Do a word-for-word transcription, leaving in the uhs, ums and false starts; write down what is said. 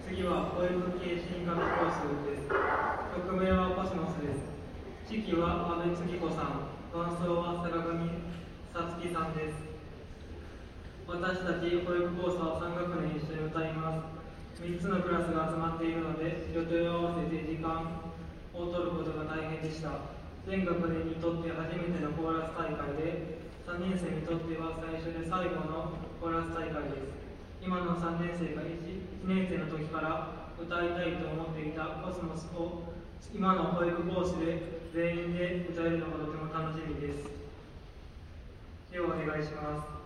次は保育系進学コースです。曲名はコスモスです。指揮は阿部月子さん、伴奏は坂上さつきさんです。私たち保育コースはさん学年一緒に歌います。みっつのクラスが集まっているので、予定を合わせて時間を取ることが大変でした。全学年にとって初めてのコーラス大会で、さんねん生にとっては最初で最後のコーラス大会です。今のさんねん生が 1, いちねん生の時から歌いたいと思っていたコスモスを今の保育コースで全員で歌えるのがとても楽しみです。ではお願いします。